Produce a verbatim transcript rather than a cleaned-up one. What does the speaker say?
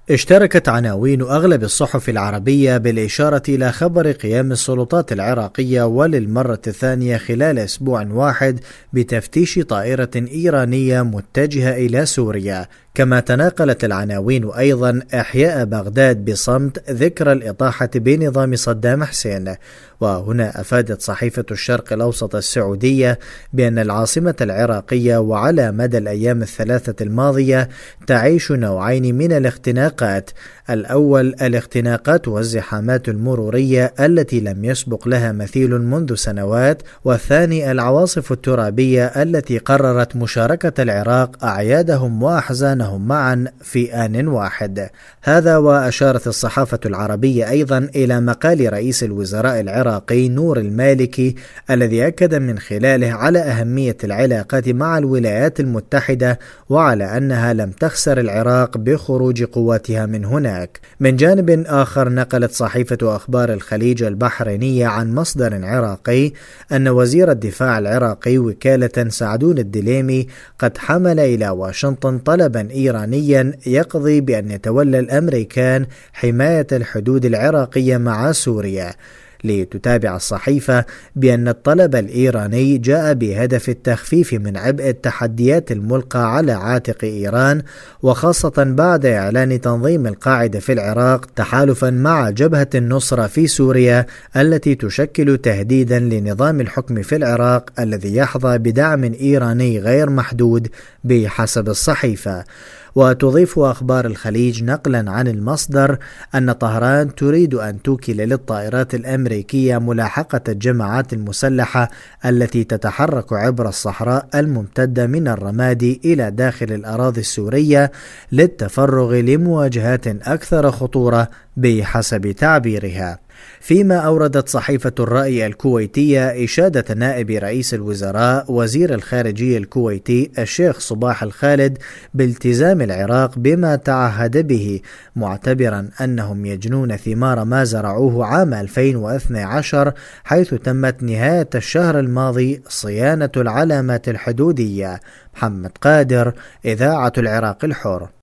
اشتركت عناوين أغلب الصحف العربية بالإشارة إلى خبر قيام السلطات العراقية وللمرة الثانية خلال أسبوع واحد بتفتيش طائرة إيرانية متجهة إلى سوريا. كما تناقلت العناوين أيضا إحياء بغداد بصمت ذكرى الإطاحة بنظام صدام حسين. وهنا أفادت صحيفة الشرق الأوسط السعودية بأن العاصمة العراقية وعلى مدى الأيام الثلاثة الماضية تعيش نوعين من الاختناقات: الأول الاختناقات والزحامات المرورية التي لم يسبق لها مثيل منذ سنوات، والثاني العواصف الترابية التي قررت مشاركة العراق أعيادهم وأحزانهم معا في آن واحد. هذا وأشارت الصحافة العربية أيضا إلى مقال رئيس الوزراء العراقي نور المالكي الذي أكد من خلاله على أهمية العلاقات مع الولايات المتحدة وعلى أنها لم تخسر العراق بخروج قواتها من هناك. من جانب آخر نقلت صحيفة أخبار الخليج البحرينية عن مصدر عراقي أن وزير الدفاع العراقي وكالة سعدون الدليمي قد حمل إلى واشنطن طلبا إيرانيا يقضي بأن يتولى الأمريكان حماية الحدود العراقية مع سوريا. لتتابع الصحيفة بأن الطلب الإيراني جاء بهدف التخفيف من عبء التحديات الملقى على عاتق إيران، وخاصة بعد إعلان تنظيم القاعدة في العراق تحالفا مع جبهة النصرة في سوريا التي تشكل تهديدا لنظام الحكم في العراق الذي يحظى بدعم إيراني غير محدود بحسب الصحيفة. وتضيف أخبار الخليج نقلا عن المصدر أن طهران تريد أن توكل للطائرات الأمريكية ملاحقة الجماعات المسلحة التي تتحرك عبر الصحراء الممتدة من الرمادي إلى داخل الأراضي السورية للتفرغ لمواجهات أكثر خطورة بحسب تعبيرها. فيما أوردت صحيفة الرأي الكويتية إشادة نائب رئيس الوزراء وزير الخارجية الكويتي الشيخ صباح الخالد بالتزام العراق بما تعهد به، معتبرا أنهم يجنون ثمار ما زرعوه عام ألفين واثني عشر حيث تمت نهاية الشهر الماضي صيانة العلامات الحدودية. محمد قادر، إذاعة العراق الحر.